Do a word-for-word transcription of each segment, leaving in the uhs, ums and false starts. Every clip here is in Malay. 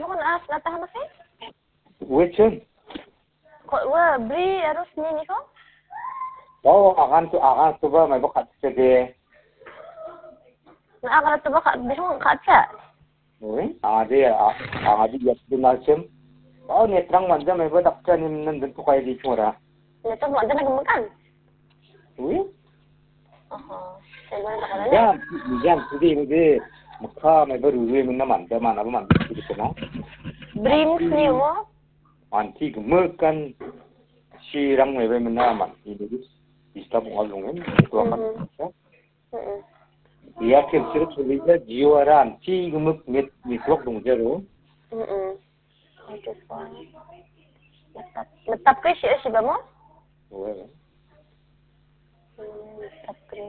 ko na as natah masih. Wecun. Kok wa beri harus ni ni ko? Oh, akan tu akan tu ba may bakat sede. Na akan tu ba ka bisong kaca. Oi, ade ade yak dinalcem. Oh, netrang manja may ba dakta nim nan tu kay di chura. Neto mo anda nagmakan. Oi? Aha. Saya ba ka Yan, yan tudi ni mukha may ba ruwe mun na man da man man tudi kana. Dreams ni mo? Anti gemekan si rang may ba mun na man. Ini istab ngalungin itu akan. Heeh. Dia kecil sulinya jiwa anti gemek net network dong jero. Heeh. Itu fine. Letap letap ke si si ba mo? Oi. Hmm, letap ke.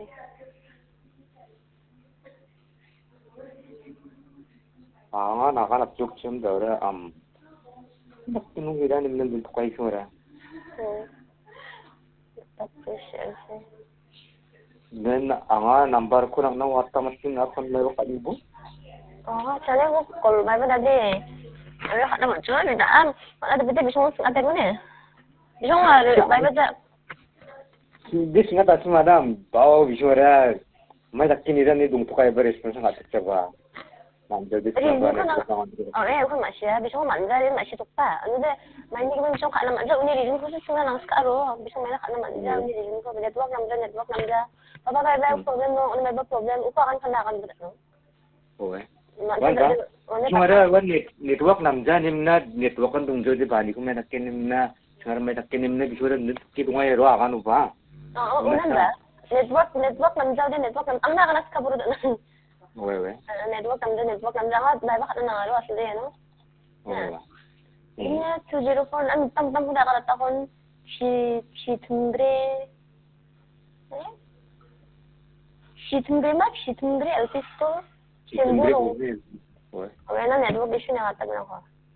Ah, nak nak juk cem dah am. Nak tunggu kita ni mungkin tu kaya semua. Hmm. Letap ke si si. Dan anga number ko nang nawata masin akan meron ka ibu. Oh, cale ko call ba ba dadi. Ano ka naman chua ni daan. Wala dapat bisong sa atin mo ni. Bisong nga ba ba da. Dis nga ta si madam, bao bisora. May dakin ira ni dung tukay ba response nga tsaba. Nandiyo dis Eh, ba ko ni na. ko Oh, eh, ko masya. Bisong manza rin masya tukpa. Ano de, may hindi ko bisong ka naman dyan. Uni rin ko sa singa lang sa karo. Bisong may ka naman dyan. Uni rin ko. Network lang dyan, network lang dyan. Papa ba ba problem mo? Ano may ba problem? Upa kan kanakan ba no? Oo eh. Wan ba? Sumara wan network namja nimna network kan dung jodi bani ko may nakin nimna. Sumara may nakin nimna bisora ki dungay ro akan upa. Oo, unan ba? Network, network namja din, network nam. Ang nakanas ka buro doon. Oo eh. Network namja, network namja. Nga, ba ba ka na nangaro asli ano? Oo. Iya, two zero four. Ang tam-tam ko na kalatakon. Si, si Tundre. Eh? Si Tundre map, si Tundre, autisto. Semburo. Oo. Okay na, network issue na katag na ko.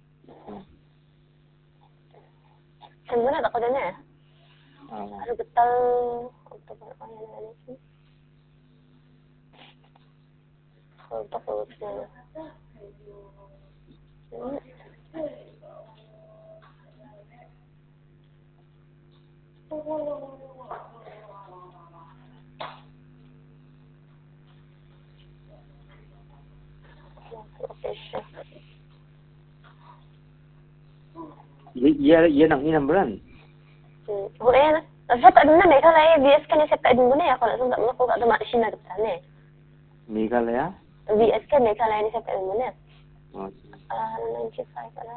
Semburo na ako din eh. Ano betal? Ito pa ako yan na rin. Ito ko siya. Iya, iya nang ini nambalan. Oh, eh. Sa pa na may kalay V S ka ni sa pa din mo na ako na sung mo ko ka ma sina ka ni. Meghalaya? V S ka may kalay ni sa pa mo na. Oh. Ah, ninety-five pala.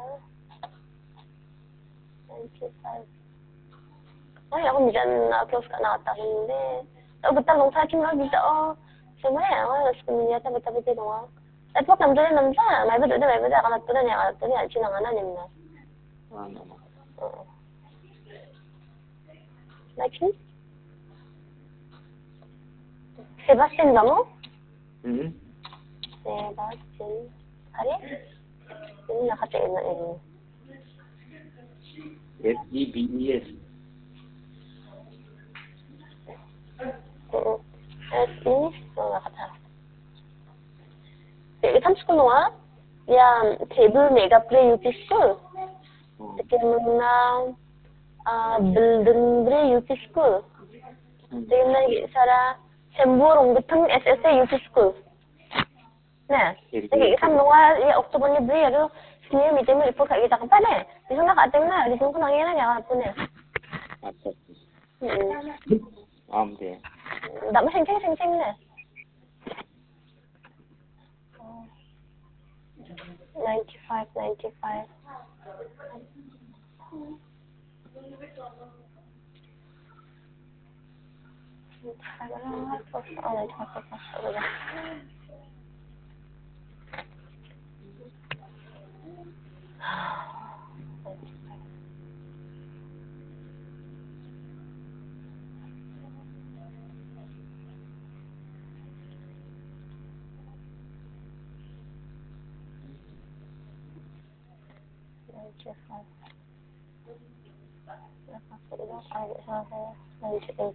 ninety-five. Ay, ako minsan na-close ka na ata hindi. Oh, betal nung sa akin lang bisa oh. Semaya, wala sa kanya ta betal-betal nung. At wag nam dali nam sa, may bedo may bedo kana to niya, kana to niya, sinanganan niya. Ano? Oo. Like Sebastian ba mo? Hmm. Sebastian. Hari? Yung nakatiin na yun. S E B E S. Oo. S E? Yung nakata. Itam school nga? Yan, table mega play U T school. Sekian na building U T school. Sekian na sara semburong beteng S S A U T school. Nah, jadi kan luar ya Oktober ni beri aduh sini meeting ni ipur kat kita kapan eh? Di sana kat tengah, di sana kan angin aja apa ni? Hmm. Am deh. Tak macam ceng ceng ceng ni. Ninety five, ninety five. Oh, ninety five. ninety-five. ninety-eight.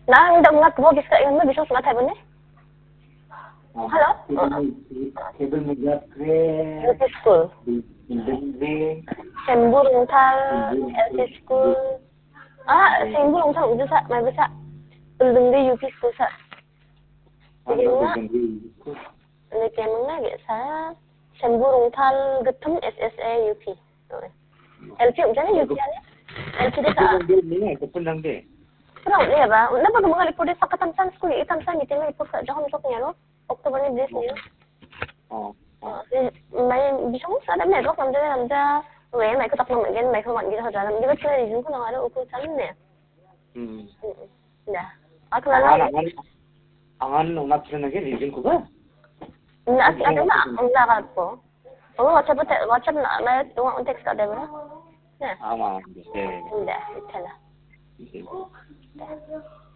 Nang dang ngat bo gis ka yung mo biso sumat habon eh. Hello? Table Mujab Kre, L P school. Indendri, Sembu Rungtal L P school. Ah, Sembu Rungtal udah sa, may bisa. Indendri U P school sa. Sige nga. Lagi mga gitu sa Sembu Rungtal Getem S S A U P. L P udah nih U P nya. L P desa. Ini itu pun nanti. Kurang ni ba? Napa ka mga lipod sa katamsan school, itamsan iti may lipod sa jahon sok niya no? October ni this niya. Oh. May bisong sa dam network namda namda we may kutak naman again may kaman gito sa dam. Di ba sila reason ko na nga upo sa ne? Hmm. Da. Ako na lang. Angan angan ungat sila naging reason ko ba? Na at at na ang lakad ko. Oh, WhatsApp WhatsApp na may tuwang text ka diba? Na. Ama. Hindi, ito na. Okay.